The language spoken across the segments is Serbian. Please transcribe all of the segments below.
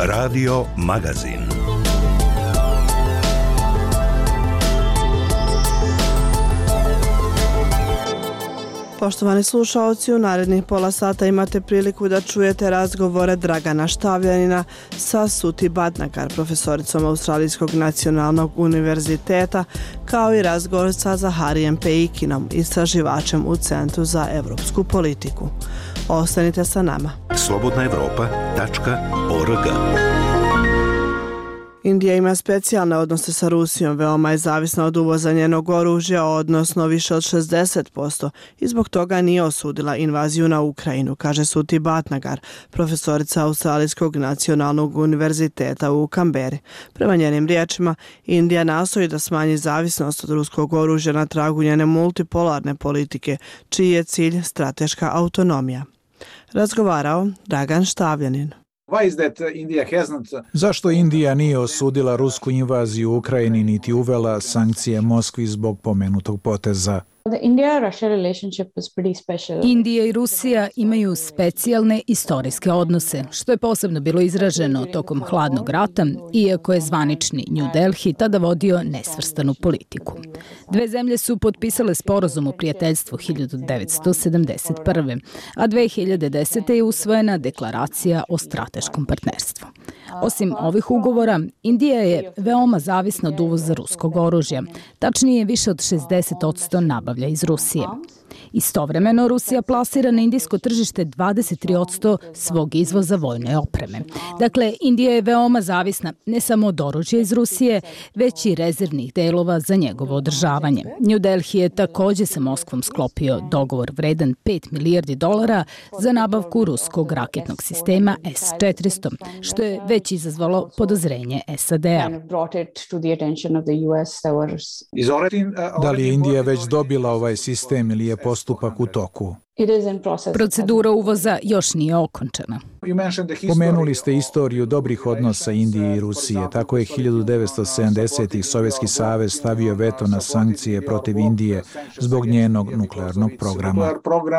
Radio Magazin. Poštovani slušaoci, u narednih pola sata imate priliku da čujete razgovore Dragana Štavljanina sa Suti Bhatnagar, profesoricom Australijskog nacionalnog univerziteta, kao i razgovor sa Zaharijem Peikinom, istraživačem u Centru za evropsku politiku. Ostanite sa nama. slobodnaevropa.org. Indija ima specijalne odnose sa Rusijom, veoma je zavisna od uvoza njenog oružja, odnosno više od 60%, i zbog toga nije osudila invaziju na Ukrajinu, kaže Suti Bhatnagar, profesorica Australijskog nacionalnog univerziteta u Kamberi. Prema njenim riječima, Indija nastoji da smanji zavisnost od ruskog oružja na tragu njene multipolarne politike, čiji je cilj strateška autonomija. Razgovarao Dragan Štavljanin. Zašto Indija nije osudila rusku invaziju u Ukrajini niti uvela sankcije Moskvi zbog pomenutog poteza? Indija i Rusija imaju specijalne istorijske odnose, što je posebno bilo izraženo tokom hladnog rata, iako je zvanični New Delhi tada vodio nesvrstanu politiku. Dve zemlje su potpisale sporazum o prijateljstvu 1971. a 2010. je usvojena deklaracija o strateškom partnerstvu. Osim ovih ugovora, Indija je veoma zavisna od uvoza ruskog oružja, tačnije više od 60% nabavlja iz Rusije. Istovremeno, Rusija plasira na indijsko tržište 23% svog izvoza vojne opreme. Dakle, Indija je veoma zavisna ne samo od oružja iz Rusije, već i rezervnih delova za njegovo održavanje. New Delhi je također sa Moskvom sklopio dogovor vredan $5 milijardi za nabavku ruskog raketnog sistema S-400, što je već izazvalo podozrenje SAD-a. Da li je Indija već dobila ovaj sistem ili je postupak u toku? Procedura uvoza još nije okončana. Pomenuli ste istoriju dobrih odnosa Indije i Rusije. Tako je 1970-ih Sovjetski savez stavio veto na sankcije protiv Indije zbog njenog nuklearnog programa.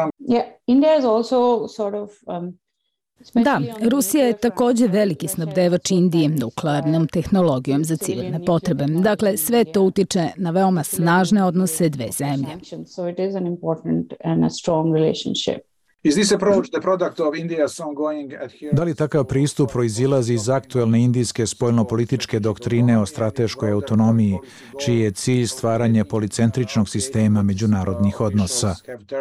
Da, Rusija je također veliki snabdevač Indije nuklearnom tehnologijom za civilne potrebe. Dakle, sve to utiče na veoma snažne odnose dve zemlje. Da li takav pristup proizilazi iz aktuelne indijske spoljnopolitičke doktrine o strateškoj autonomiji, čiji je cilj stvaranje policentričnog sistema međunarodnih odnosa?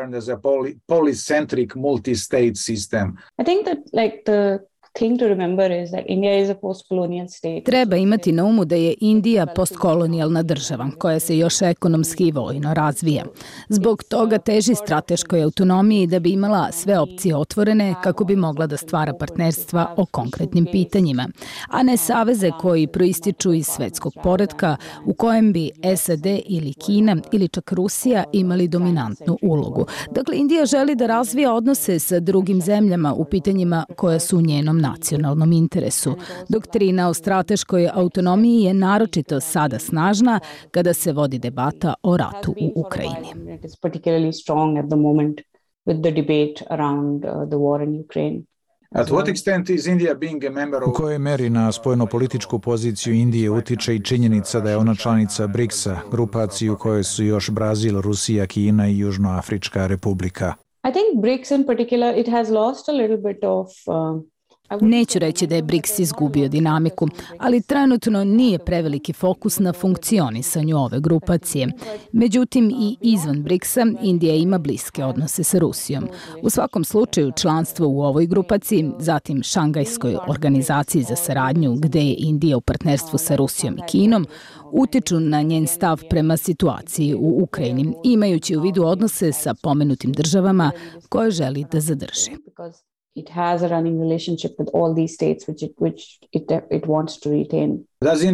Treba imati na umu da je Indija postkolonijalna država koja se još ekonomski i vojno razvija. Zbog toga teži strateškoj autonomiji da bi imala sve opcije otvorene kako bi mogla da stvara partnerstva o konkretnim pitanjima, a ne saveze koji proističu iz svetskog poretka u kojem bi SAD ili Kina ili čak Rusija imali dominantnu ulogu. Dakle, Indija želi da razvija odnose sa drugim zemljama u pitanjima koja su u njenom nacionalnom interesu. Doktrina o strateškoj autonomiji je naročito sada snažna kada se vodi debata o ratu u Ukrajini. U kojoj meri na spoljnopolitičku poziciju Indije utiče i činjenica da je ona članica BRICS-a, grupaciji u kojoj su još Brazil, Rusija, Kina i Južnoafrička republika? Neću reći da je BRICS izgubio dinamiku, ali trenutno nije preveliki fokus na funkcionisanju ove grupacije. Međutim, i izvan BRICS-a Indija ima bliske odnose sa Rusijom. U svakom slučaju, članstvo u ovoj grupaciji, zatim Šangajskoj organizaciji za saradnju, gde je Indija u partnerstvu sa Rusijom i Kinom, utiču na njen stav prema situaciji u Ukrajini, imajući u vidu odnose sa pomenutim državama koje želi da zadrži. It has a running relationship with all these states which it wants to retain.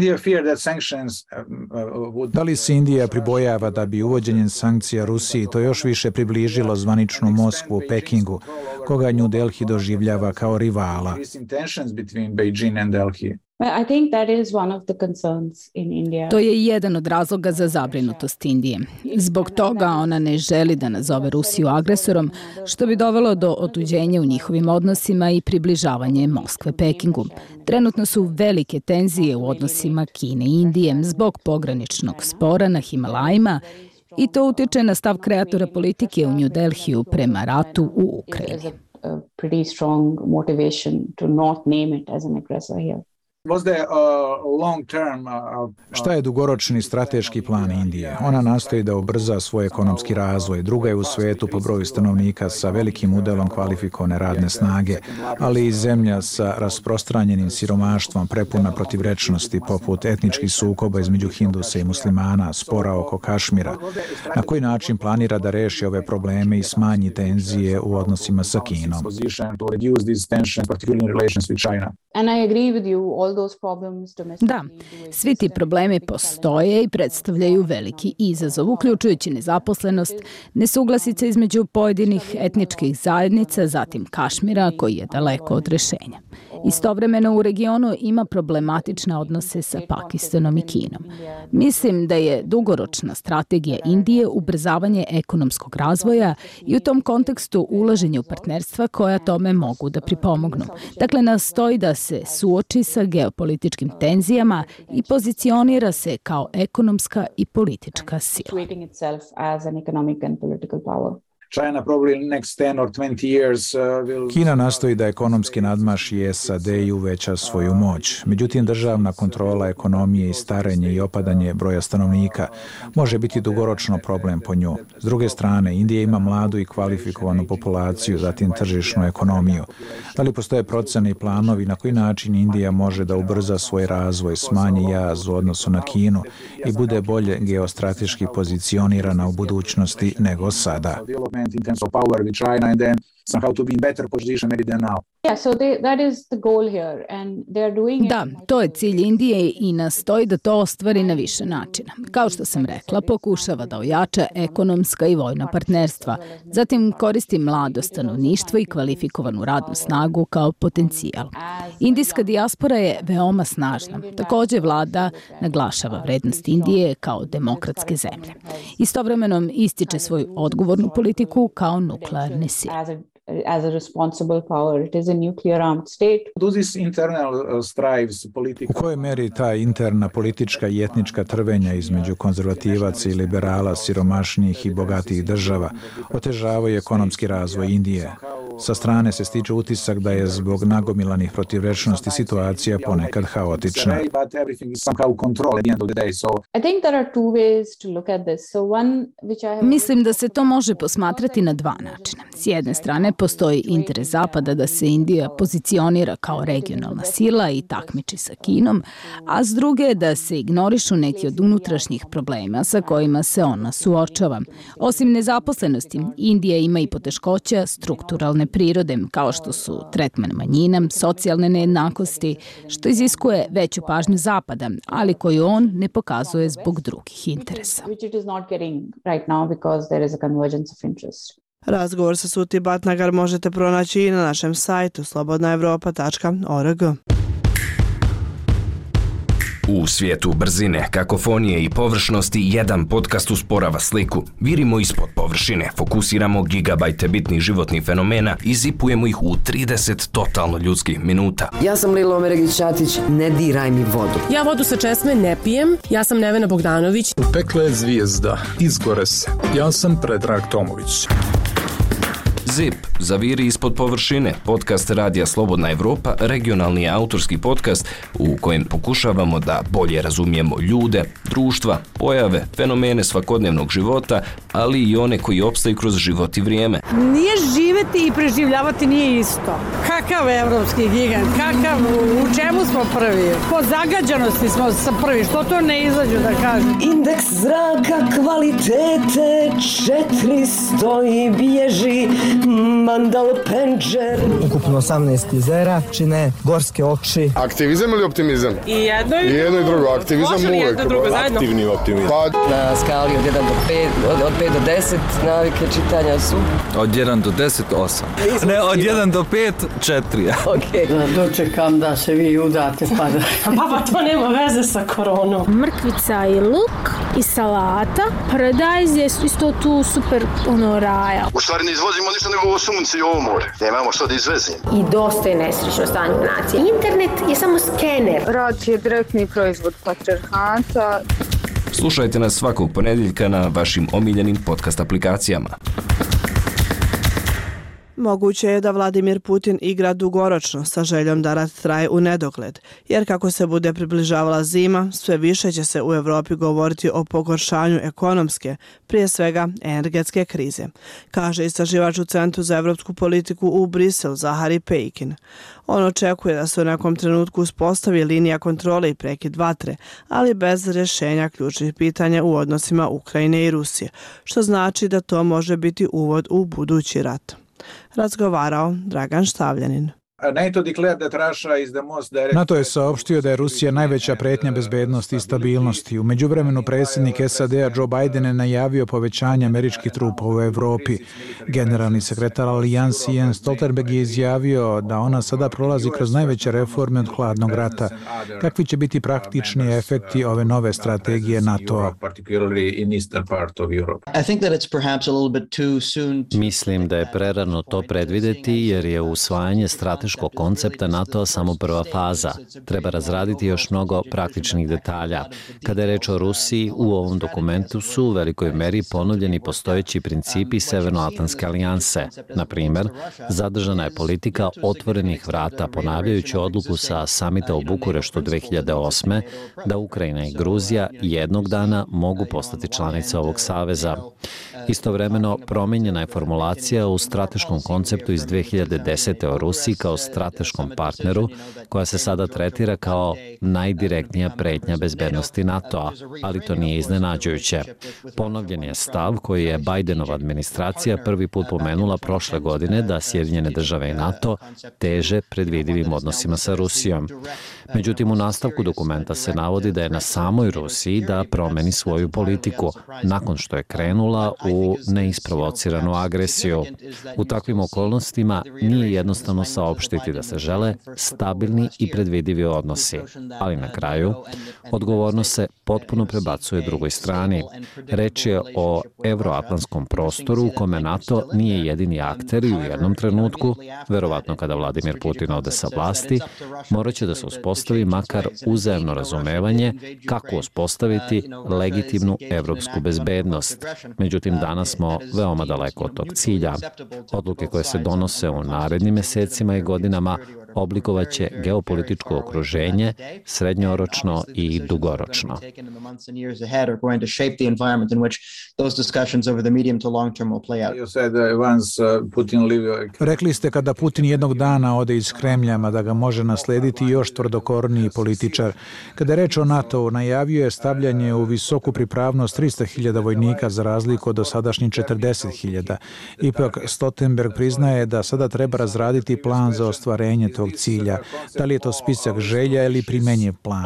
Da li se Indija pribojava da bi uvođenjem sankcija Rusiji to još više približilo zvaničnu Moskvu u Pekingu, koga New Delhi doživljava kao rivala. I think that is one of the concerns in India. To je jedan od razloga za zabrinutost Indije. Zbog toga ona ne želi da nazove Rusiju agresorom, što bi dovelo do otuđenja u njihovim odnosima i približavanje Moskve Pekingu. Trenutno su velike tenzije u odnosima Kine i Indije zbog pograničnog spora na Himalajima i to utiče na stav kreatora politike u New Delhiju prema ratu u Ukrajini. Pretty strong motivation to not name it as an aggressor here. Šta je dugoročni strateški plan Indije? Ona nastoji da ubrza svoj ekonomski razvoj. Druga je u svetu po broju stanovnika sa velikim udelom kvalifikovane radne snage, ali i zemlja sa rasprostranjenim siromaštvom, prepuna protivrečnosti poput etničkih sukoba između Hindusa i muslimana, spora oko Kašmira. Na koji način planira da reši ove probleme i smanji tenzije u odnosima sa Kinom? And I agree with you, all those problems domestically. Da, svi ti problemi postoje i predstavljaju veliki izazov, uključujući nezaposlenost, nesuglasice između pojedinih etničkih zajednica, zatim Kašmira, koji je daleko od rešenja. Istovremeno u regionu ima problematične odnose sa Pakistanom i Kinom. Mislim da je dugoročna strategija Indije ubrzavanje ekonomskog razvoja i u tom kontekstu ulaženje u partnerstva koja tome mogu da pripomognu. Dakle, nastoji da se suoči sa geopolitičkim tenzijama i pozicionira se kao ekonomska i politička sila. Kina nastoji da ekonomski nadmaši SAD i uveća svoju moć. Međutim, državna kontrola ekonomije i starenje i opadanje broja stanovnika može biti dugoročno problem po nju. S druge strane, Indija ima mladu i kvalifikovanu populaciju, zatim tržišnu ekonomiju. Da li postoje procene i planovi na koji način Indija može da ubrza svoj razvoj, smanji jaz u odnosu na Kinu i bude bolje geostrateški pozicionirana u budućnosti nego sada? In terms of power with China and then somehow to be in better position maybe than now. Yeah, so that is the goal here and they are doing it. Da, to je cilj Indije i nastoji da to ostvari na više načina. Kao što sam rekla, pokušava da ojača ekonomska i vojna partnerstva. Zatim koristi mlado stanovništvo i kvalifikovanu radnu snagu kao potencijal. Indijska dijaspora je veoma snažna. Takođe vlada naglašava vrednost Indije kao demokratske zemlje. Istovremeno ističe svoju odgovornu politiku kao nuklearne sile. As a responsible power, it is a nuclear armed state. U kojoj meri ta interna politička i etnička trvenja između konzervativaca i liberala, siromašnijih i bogatijih država otežavaju ekonomski razvoj Indije? Sa strane se stiče utisak da je zbog nagomilanih protivrečnosti situacija ponekad haotična. Mislim da se to može posmatrati na dva načina. S jedne strane postoji interes Zapada da se Indija pozicionira kao regionalna sila i takmiči sa Kinom, a s druge da se ignorišu neki od unutrašnjih problema sa kojima se ona suočava. Osim nezaposlenosti, Indija ima i poteškoća strukturalne prirode, kao što su tretman manjina, socijalne nejednakosti, što iziskuje veću pažnju Zapada, ali koju on ne pokazuje zbog drugih interesa. Razgovor sa Suti Bhatnagar možete pronaći i na našem sajtu slobodnaevropa.org. U svijetu brzine, kakofonije i površnosti jedan podcast usporava sliku. Virimo ispod površine, fokusiramo gigabajte bitnih životnih fenomena i zipujemo ih u 30 totalno ljudskih minuta. Ja sam Lila Omeregić-Ćatić, ne diraj mi vodu. Ja vodu sa česme ne pijem, ja sam Nevena Bogdanović. Pekla je zvijezda, izgore se. Ja sam Predrag Tomović. ZIP, zaviri ispod površine, podcast Radija Slobodna Evropa, regionalni autorski podcast u kojem pokušavamo da bolje razumijemo ljude, društva, pojave, fenomene svakodnevnog života, ali i one koji opstaju kroz život i vrijeme. Nije živeti i preživljavati nije isto. kakav evropski gigant, kakav, u čemu smo prvi? Po zagađanosti smo prvi, što to ne izađu da kažu? Indeks zraka kvalitete 400 i bježi Mandal Penđer. Ukupno 18 jezera čine gorske oči. Aktivizam ili optimizam? I jedno i drugo. Aktivizam uvek. Aktivni optimizam. Na skali od 1 do 5, od 5 do 10 navike čitanja su? Od 1 do 10, 8. Ne, od 1 do 5, 4. Okay. Da dočekam da se vi udate pa da... Pa to nema veze sa koronom. Mrkvica i luk i salata. Paradajz je isto tu super raja. U stvari ne izvozimo ništa nego ovo sunce i ovo more. Nemamo što da izvezimo. I dosta je nesrećno stanje nacije. Internet je samo skener. Rad je direktni proizvod patrijarhata. Slušajte nas svakog ponedjeljka na vašim omiljenim podcast aplikacijama. Moguće je da Vladimir Putin igra dugoročno sa željom da rat traje u nedogled, jer kako se bude približavala zima, sve više će se u Evropi govoriti o pogoršanju ekonomske, prije svega energetske krize, kaže istraživač u Centru za evropsku politiku u Brisel Zahari Pejkin. On očekuje da se u nekom trenutku uspostavi linija kontrole i prekid vatre, ali bez rješenja ključnih pitanja u odnosima Ukrajine i Rusije, što znači da to može biti uvod u budući rat. Razgovarao Dragan Štavljanin. NATO je saopštio da je Rusija najveća pretnja bezbednosti i stabilnosti. U međuvremenu predsjednik SAD-a Joe Biden je najavio povećanje američkih trupa u Evropi. Generalni sekretar alijansi Jens Stoltenberg je izjavio da ona sada prolazi kroz najveće reforme od hladnog rata. Kakvi će biti praktični efekti ove nove strategije NATO-a? Mislim da je prerano to predvideti jer je usvajanje strateškog koncepta NATO-a samo prva faza. Treba razraditi još mnogo praktičnih detalja. Kada je reč o Rusiji, u ovom dokumentu su u velikoj meri ponovljeni postojeći principi Severnoatlantske alijanse. Na primjer, zadržana je politika otvorenih vrata, ponavljajući odluku sa samita u Bukureštu 2008. da Ukrajina i Gruzija jednog dana mogu postati članice ovog saveza. Istovremeno, promijenjena je formulacija u strateškom konceptu iz 2010. o Rusiji kao strateškom partneru, koja se sada tretira kao najdirektnija pretnja bezbednosti NATO-a, ali to nije iznenađujuće. Ponovljen je stav koji je Bidenova administracija prvi put pomenula prošle godine da Sjedinjene države i NATO teže predvidivim odnosima sa Rusijom. Međutim, u nastavku dokumenta se navodi da je na samoj Rusiji da promeni svoju politiku, nakon što je krenula u neisprovociranu agresiju. U takvim okolnostima nije jednostavno saopštiti da se žele stabilni i predvidivi odnosi, ali na kraju odgovornost se potpuno prebacuje drugoj strani. Reč je o evroatlantskom prostoru u kome NATO nije jedini akter i u jednom trenutku, verovatno kada Vladimir Putin ode sa vlasti, morat će da se uspostavi makar uzajamno razumevanje kako uspostaviti legitimnu evropsku bezbednost. Međutim, danas smo veoma daleko od tog cilja. Odluke koje se donose u narednim mesecima i godinama oblikovaće geopolitičko okruženje srednjoročno i dugoročno. Rekli ste kada Putin jednog dana ode iz Kremlja, da ga može naslediti još tvrdokorniji političar. Kada je reč o NATO-u, najavio je stavljanje u visoku pripravnost 300.000 vojnika za razliku od dosadašnjih 40.000. Ipak Stoltenberg priznaje da sada treba razraditi plan za ostvarenje tog cilja. Da li je to spisak želja ili primenjiv plan?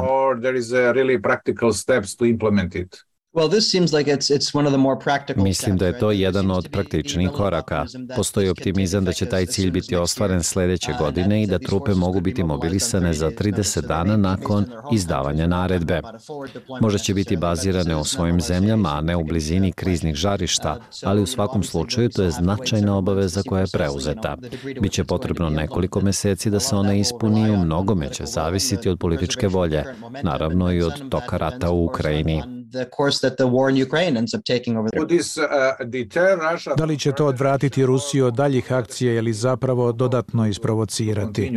Mislim da je to jedan od praktičnih koraka. Postoji optimizam da će taj cilj biti ostvaren sljedeće godine i da trupe mogu biti mobilisane za 30 dana nakon izdavanja naredbe. Možda će biti bazirane u svojim zemljama, a ne u blizini kriznih žarišta, ali u svakom slučaju to je značajna obaveza koja je preuzeta. Biće potrebno nekoliko meseci da se ona ispuni i u mnogome će zavisiti od političke volje, naravno i od toka rata u Ukrajini. Da li će to odvratiti Rusiju od daljih akcija ili zapravo dodatno isprovocirati?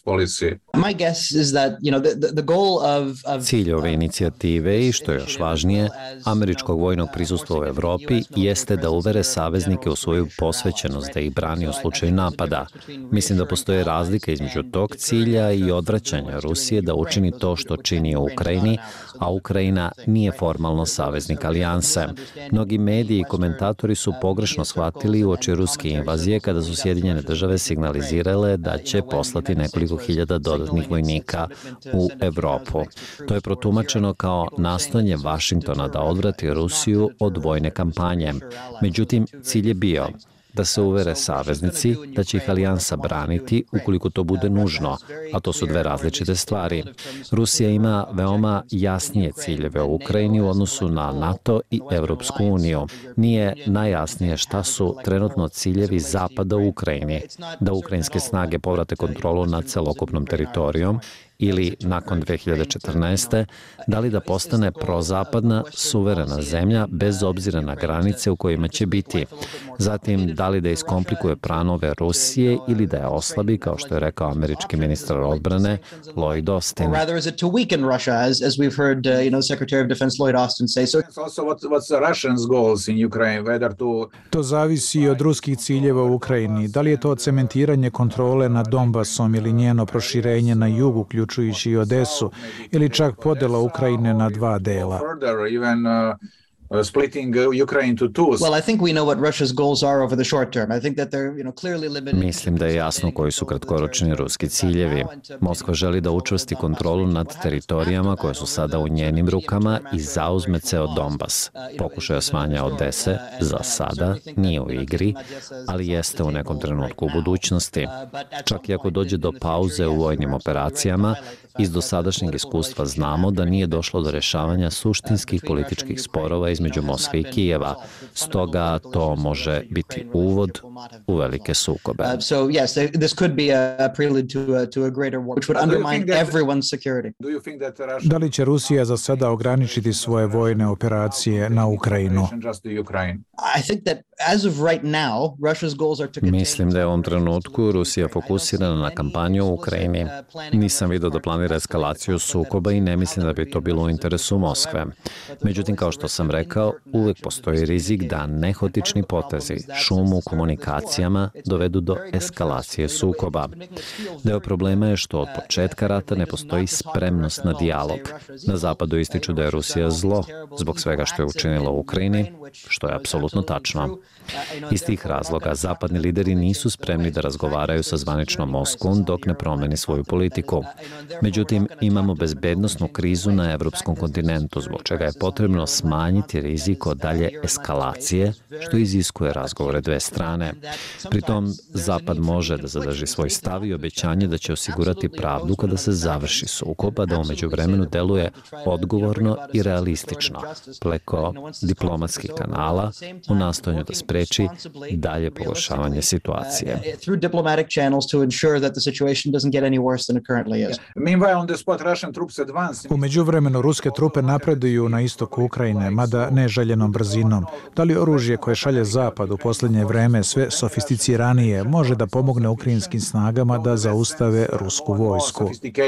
Cilj ove inicijative i, što je još važnije, američkog vojnog prisustva u Evropi jeste da uvere saveznike u svoju posvećenost da ih brani u slučaju napada. Mislim da postoje razlika između tog cilja i odvraćanja Rusije da učini to što čini u Ukrajini, a Ukrajina nije formalno saveznik alijanse. Mnogi mediji i komentatori su pogrešno shvatili uoči ruske invazije kada su Sjedinjene države signalizirale da će poslati nekoliko hiljada dodatnih vojnika u Evropu. To je protumačeno kao nastojanje Vašingtona da odvrati Rusiju od vojne kampanje. Međutim, cilj je bio da se uvere saveznici da će ih alijansa braniti ukoliko to bude nužno, a to su dve različite stvari. Rusija ima veoma jasnije ciljeve u Ukrajini u odnosu na NATO i Evropsku uniju. Nije najjasnije šta su trenutno ciljevi Zapada u Ukrajini, da ukrajinske snage povrate kontrolu nad celokupnom teritorijom, ili nakon 2014. da li da postane prozapadna, suverena zemlja bez obzira na granice u kojima će biti. Zatim, da li da iskomplikuje planove Rusije ili da je oslabi, kao što je rekao američki ministar odbrane Lloyd Austin. To zavisi i od ruskih ciljeva u Ukrajini. Da li je to cementiranje kontrole nad Donbasom ili njeno proširenje na jugu, uključujući i Odesu, ili čak podela Ukrajine na dva dela? Mislim da je jasno koji su kratkoročni ruski ciljevi. Moskva želi da učvrsti kontrolu nad teritorijama koje su sada u njenim rukama i zauzme ceo Donbas. Pokušaj osvajanja Odese za sada nije u igri, ali jeste u nekom trenutku u budućnosti. Čak i ako dođe do pauze u vojnim operacijama, iz dosadašnjeg iskustva znamo da nije došlo do rešavanja suštinskih političkih sporova između Moskve i Kijeva. Stoga to može biti uvod u velike sukobe. Da li će Rusija za sada ograničiti svoje vojne operacije na Ukrajinu? Mislim da je u ovom trenutku Rusija fokusirana na kampanju u Ukrajini. Nisam vidio da planira eskalaciju sukoba i ne mislim da bi to bilo u interesu Moskve. Međutim, kao što sam rekao, uvek postoji rizik da nehotični potezi, šum u komunikacijama dovedu do eskalacije sukoba. Deo problema je što od početka rata ne postoji spremnost na dijalog. Na zapadu ističu da je Rusija zlo zbog svega što je učinila u Ukrajini, što je apsolutno tačno. Iz tih razloga zapadni lideri nisu spremni da razgovaraju sa zvaničnom Moskvom dok ne promeni svoju politiku. Međutim, imamo bezbednosnu krizu na evropskom kontinentu, zbog čega je potrebno smanjiti rizik od dalje eskalacije, što iziskuje razgovore dve strane. Pritom, Zapad može da zadrži svoj stav i obećanje da će osigurati pravdu kada se završi sukob, a da u međuvremenu deluje odgovorno i realistično, preko diplomatskih kanala, u nastojanju da spreči dalje pogoršavanje situacije. U međuvremenu ruske trupe napreduju na istoku Ukrajine, mada neželjenom brzinom. Da li oružje koje šalje Zapad u posljednje vreme sve sofisticiranije može da pomogne ukrajinskim snagama da zaustave rusku vojsku?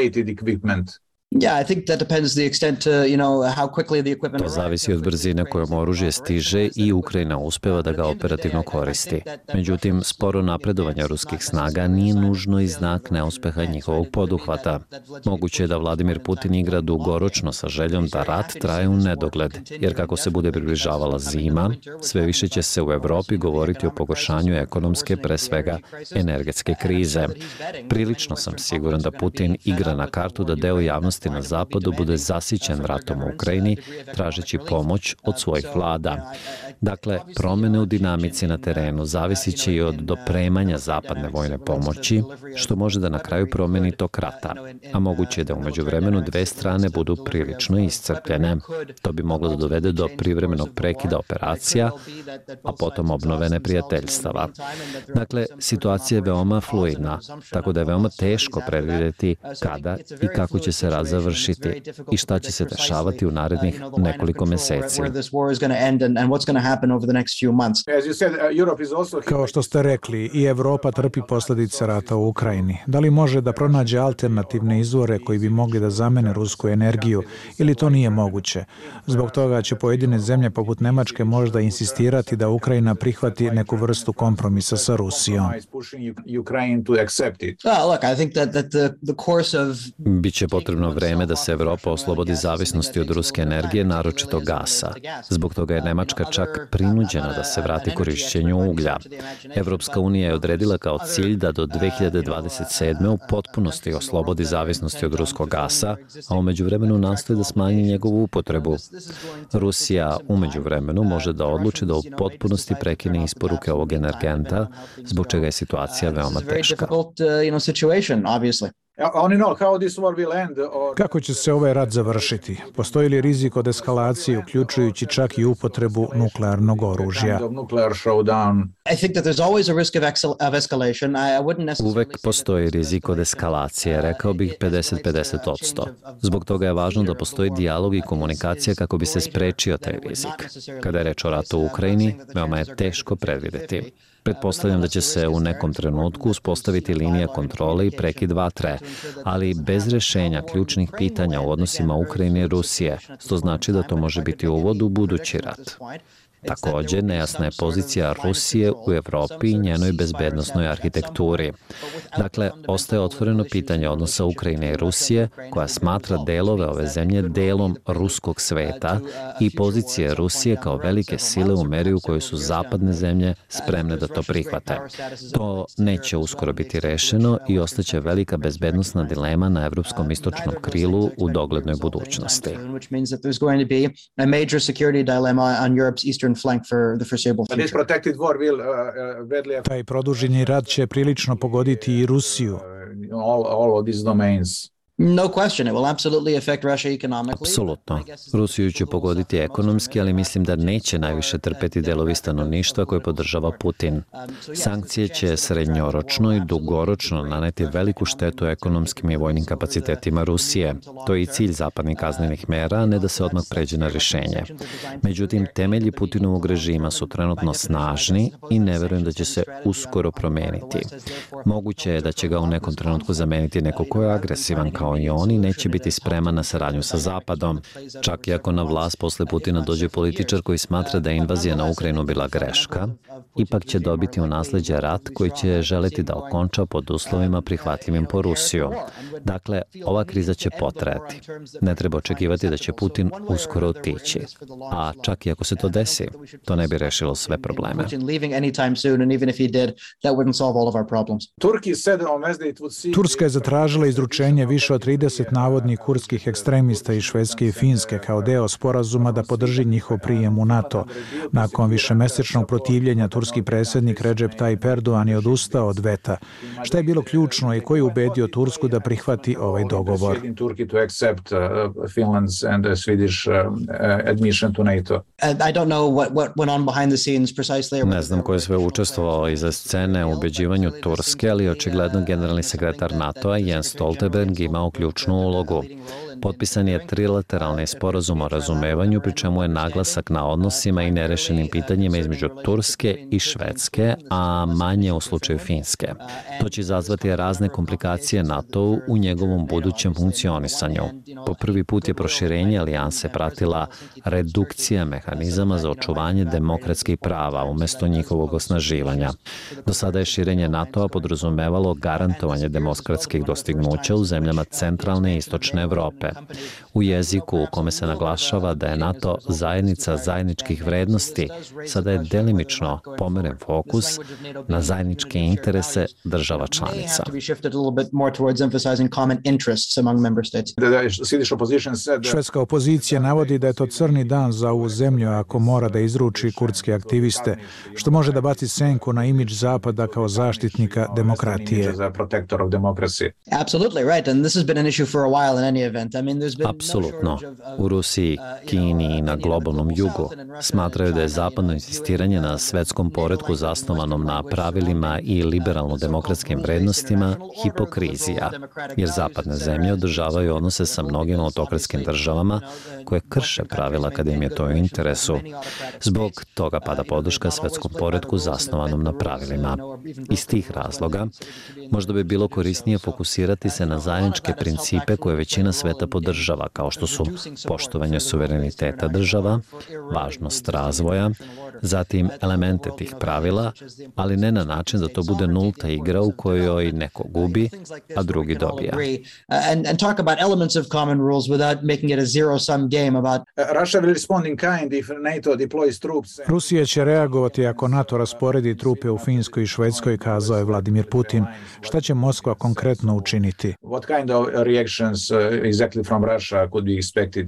To zavisi od brzine kojom oružje stiže i Ukrajina uspeva da ga operativno koristi. Međutim, sporo napredovanje ruskih snaga nije nužno i znak neuspeha njihovog poduhvata. Moguće je da Vladimir Putin igra dugoročno sa željom da rat traje u nedogled, jer kako se bude približavala zima, sve više će se u Evropi govoriti o pogoršanju ekonomske, pre svega energetske krize. Prilično sam siguran da Putin igra na kartu da deo javnosti na zapadu bude zasićen ratom u Ukrajini, tražeći pomoć od svojih vlada. Dakle, promene u dinamici na terenu zavisit će i od dopremanja zapadne vojne pomoći, što može da na kraju promeni tok rata, a moguće je da u međuvremenu dve strane budu prilično iscrpljene. To bi moglo da dovede do privremenog prekida operacija, a potom obnove neprijateljstava. Dakle, situacija je veoma fluidna, tako da je veoma teško predvideti kada i kako će se razviti rat završiti i šta će se dešavati u narednih nekoliko meseci. Kao što ste rekli, i Evropa trpi posljedice rata u Ukrajini. Da li može da pronađe alternativne izvore koji bi mogli da zamene rusku energiju ili to nije moguće? Zbog toga će pojedine zemlje poput Nemačke možda insistirati da Ukrajina prihvati neku vrstu kompromisa sa Rusijom. Biće potrebno vreme da se Evropa oslobodi zavisnosti od ruske energije, naročito gasa. Zbog toga je Nemačka čak prinuđena da se vrati korišćenju uglja. Evropska unija je odredila kao cilj da do 2027. u potpunosti oslobodi zavisnosti od ruskog gasa, a u međuvremenu nastoji da smanji njegovu upotrebu. Rusija u međuvremenu može da odluči da u potpunosti prekine isporuke ovog energenta, zbog čega je situacija veoma teška. Kako će se ovaj rat završiti? Postoji li rizik od eskalacije, uključujući čak i upotrebu nuklearnog oružja? Uvek postoji rizik od eskalacije, rekao bih 50-50%. Zbog toga je važno da postoji dijalog i komunikacija kako bi se sprečio taj rizik. Kada je reč o ratu u Ukrajini, veoma je teško predvideti. Pretpostavljam da će se u nekom trenutku uspostaviti linija kontrole i prekid vatre, ali bez rešenja ključnih pitanja u odnosima Ukrajine i Rusije, što znači da to može biti uvod u budući rat. Također, nejasna je pozicija Rusije u Evropi i njenoj bezbednosnoj arhitekturi. Dakle, ostaje otvoreno pitanje odnosa Ukrajine i Rusije, koja smatra delove ove zemlje delom ruskog sveta i pozicije Rusije kao velike sile u meri u kojoj su zapadne zemlje spremne da to prihvate. To neće uskoro biti rešeno i ostaće velika bezbednosna dilema na evropskom istočnom krilu u doglednoj budućnosti. Taj produženi rat će prilično pogoditi i Rusiju. Apsolutno. Rusiju će pogoditi ekonomski, ali mislim da neće najviše trpeti delovi stanovništva koje podržava Putin. Sankcije će srednjoročno i dugoročno naneti veliku štetu ekonomskim i vojnim kapacitetima Rusije. To je i cilj zapadnih kaznenih mera, a ne da se odmah pređe na rešenje. Međutim, temelji Putinovog režima su trenutno snažni i ne verujem da će se uskoro promeniti. Moguće je da će ga u nekom trenutku zameniti neko ko je agresivan kao i oni, neće biti spreman na saradnju sa Zapadom. Čak i ako na vlast posle Putina dođe političar koji smatra da je invazija na Ukrajinu bila greška, ipak će dobiti u nasleđe rat koji će želeti da okonča pod uslovima prihvatljivim po Rusiju. Dakle, ova kriza će potrajati. Ne treba očekivati da će Putin uskoro otići. A čak i ako se to desi, to ne bi rešilo sve probleme. Turska je zatražila izručenje više od 30 navodnih kurdskih ekstremista iz Švedske i Finske kao deo sporazuma da podrži njihov prijem u NATO. Nakon višemesečnog protivljenja, turski predsjednik Recep Tayyip Erdogan je odustao od veta. Šta je bilo ključno i ko je ubedio Tursku da prihvati ovaj dogovor? Ne znam ko je sve učestvovao iza scene u ubeđivanju Turske, ali očigledno generalni sekretar NATO-a Jens Stoltenberg imao ključnu ulogu. Potpisan je trilateralni sporazum o razumevanju, pri čemu je naglasak na odnosima i nerešenim pitanjima između Turske i Švedske, a manje u slučaju Finske. To će izazvati razne komplikacije NATO-u u njegovom budućem funkcionisanju. Po prvi put je proširenje alijanse pratila redukcija mehanizama za očuvanje demokratskih prava umjesto njihovog osnaživanja. Do sada je širenje NATO-a podrazumevalo garantovanje demokratskih dostignuća u zemljama centralne i istočne Evrope. U jeziku u kome se naglašava da je NATO zajednica zajedničkih vrednosti, sada je delimično pomeren fokus na zajedničke interese država članica. Švedska opozicija navodi da je to crni dan za ovu zemlju ako mora da izruči kurdske aktiviste, što može da baci senku na imidž Zapada kao zaštitnika demokratije. Apsolutno. U Rusiji, Kini i na globalnom jugu smatraju da je zapadno insistiranje na svetskom poretku zasnovanom na pravilima i liberalno-demokratskim vrednostima hipokrizija, jer zapadne zemlje održavaju odnose sa mnogim autokratskim državama koje krše pravila kada im je to u interesu. Zbog toga pada podrška svetskom poretku zasnovanom na pravilima. Iz tih razloga možda bi bilo korisnije fokusirati se na zajedničke principe koje većina sveta podržava, kao što su poštovanje suvereniteta država, važnost razvoja, zatim elemente tih pravila, ali ne na način da to bude nulta igra u kojoj neko gubi, a drugi dobija. Rusija će reagovati ako NATO rasporedi trupe u Finskoj i Švedskoj, kazao je Vladimir Putin. Šta će Moskva konkretno učiniti? What kind of reactions exactly from Russia could be expected?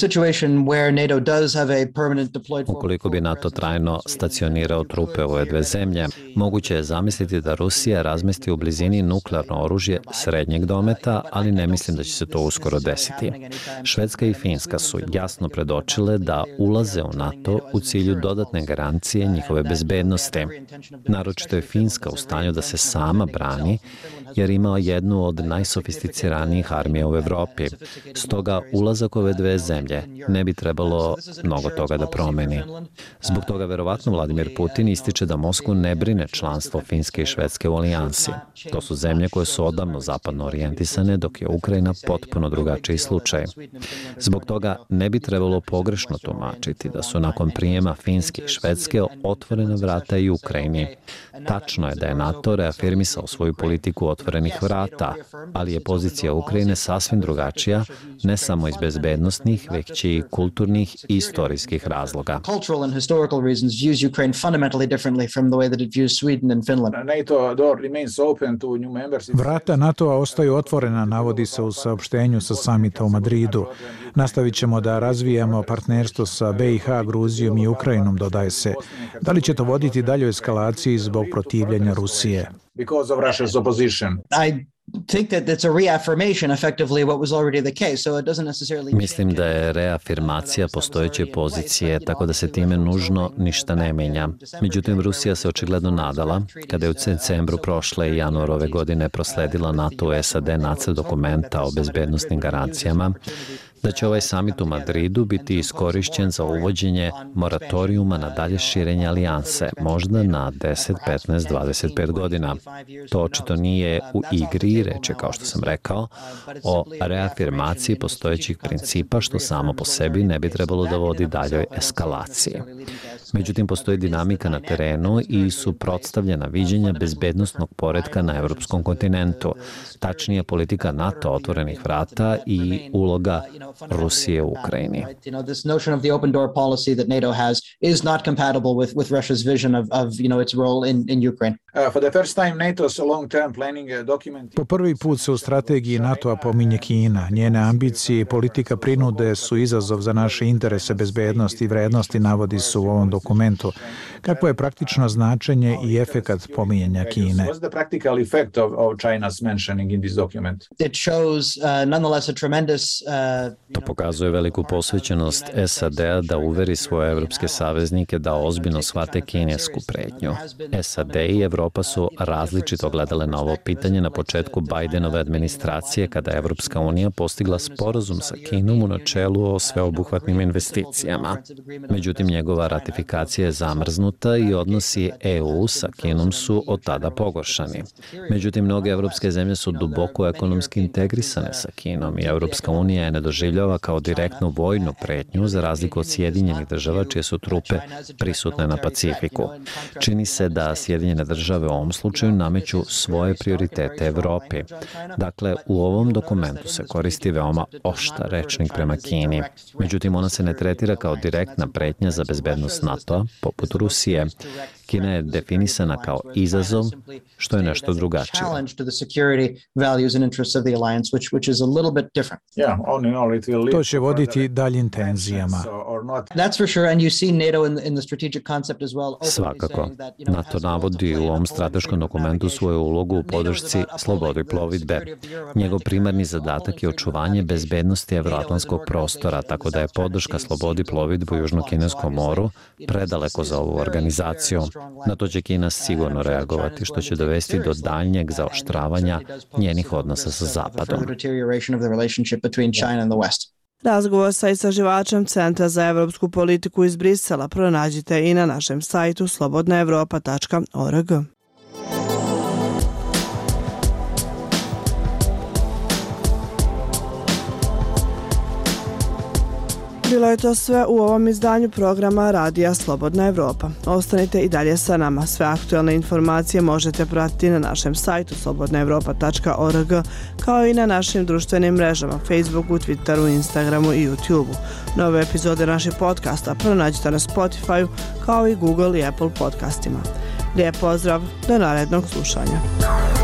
Ukoliko bi NATO trajno stacionirao trupe u ove dve zemlje, moguće je zamisliti da Rusija razmesti u blizini nuklearno oružje srednjeg dometa, ali ne mislim da će se to uskoro desiti. Švedska i Finska su jasno predočile da ulaze u NATO u cilju dodatne garancije njihove bezbednosti. Naročito je Finska u stanju da se sama brani, jer ima jednu od najsofisticiranijih armija u Evropi. Stoga ulazak ove dve zemlje ne bi trebalo mnogo toga da promeni. Zbog toga verovatno Vladimir Putin ističe da Moskvu ne brine članstvo Finske i Švedske u alijansi. To su zemlje koje su odavno zapadno orijentisane, dok je Ukrajina potpuno drugačiji slučaj. Zbog toga ne bi trebalo pogrešno tumačiti da su nakon prijema Finske i Švedske otvorena vrata i Ukrajini. Tačno je da je NATO reafirmisao svoju politiku otvorenih vrata, ali je pozicija Ukrajine sasvim drugačija, ne samo iz bezbednosnih, već i kulturnih i istorijskih razloga. Vrata NATO-a ostaju otvorena, navodi se u saopštenju sa samita u Madridu. Nastavit ćemo da razvijamo partnerstvo sa BiH, Gruzijom i Ukrajinom, dodaje se. Da li će to voditi daljoj eskalaciji zbog protivljenja Rusije? Because of Russia's opposition. Mislim da je reafirmacija postojeće pozicije, tako da se time nužno ništa ne menja. Međutim, Rusija se očigledno nadala, kada je u decembru prošle i januar ove godine prosledila NATO u SAD nacrt dokumenta o bezbednosnim garancijama, da će ovaj samit u Madridu biti iskorišćen za uvođenje moratorijuma na dalje širenje alijanse, možda na 10, 15, 25 godina. To očito nije u igri, reč je, kao što sam rekao, o reafirmaciji postojećih principa, što samo po sebi ne bi trebalo da vodi daljoj eskalaciji. Međutim, postoji dinamika na terenu i suprotstavljena viđenja bezbednosnog poretka na evropskom kontinentu, tačnije politika NATO otvorenih vrata i uloga Rusije u Ukrajini. Po prvi put se u strategiji NATO-a pominje Kina. Njene ambicije i politika prinude su izazov za naše interese, bezbednosti i vrednosti, navodi se u ovom dokumentu. Kakvo je praktično značenje i efekat pominjanja Kine? What's the practical effect of China's mentioning in this document? It shows nonetheless a tremendous To pokazuje veliku posvećenost SAD-a da uveri svoje evropske saveznike da ozbiljno shvate kinesku pretnju. SAD i Evropa su različito gledale na ovo pitanje na početku Bajdenove administracije, kada je Evropska unija postigla sporazum sa Kinom u načelu o sveobuhvatnim investicijama. Međutim, njegova ratifikacija je zamrznuta i odnosi EU sa Kinom su od tada pogoršani. Međutim, mnoge evropske zemlje su duboko ekonomski integrisane sa Kinom i Evropska unija je ne doživljava kao direktnu vojnu pretnju, za razliku od Sjedinjenih država čije su trupe prisutne na Pacifiku. Čini se da Sjedinjene države u ovom slučaju nameću svoje prioritete Evropi. Dakle, u ovom dokumentu se koristi veoma oštar rečnik prema Kini. Međutim, ona se ne tretira kao direktna pretnja za bezbednost NATO-a, poput Rusije. Kina je definisana kao izazov, što je nešto drugačije. To će voditi daljim tenzijama. Svakako. NATO navodi u ovom strateškom dokumentu svoju ulogu u podršci slobodi plovidbe. Njegov primarni zadatak je očuvanje bezbednosti evroatlantskog prostora, tako da je podrška slobodi plovidbe u Južnokineskom moru predaleko za ovu organizaciju. Na to će Kina sigurno reagovati, što će dovesti do daljnjeg zaoštravanja njenih odnosa sa Zapadom. Razgovor sa istraživačem Centra za evropsku politiku iz Brisela pronađite i na našem sajtu slobodnaevropa.org. Bilo je to sve u ovom izdanju programa Radija Slobodna Evropa. Ostanite i dalje sa nama. Sve aktualne informacije možete pratiti na našem sajtu slobodnaevropa.org, kao i na našim društvenim mrežama Facebooku, Twitteru, Instagramu i YouTubeu. Nove epizode naših podcasta pronađite na Spotify, kao i Google i Apple podcastima. Lijep pozdrav, do narednog slušanja.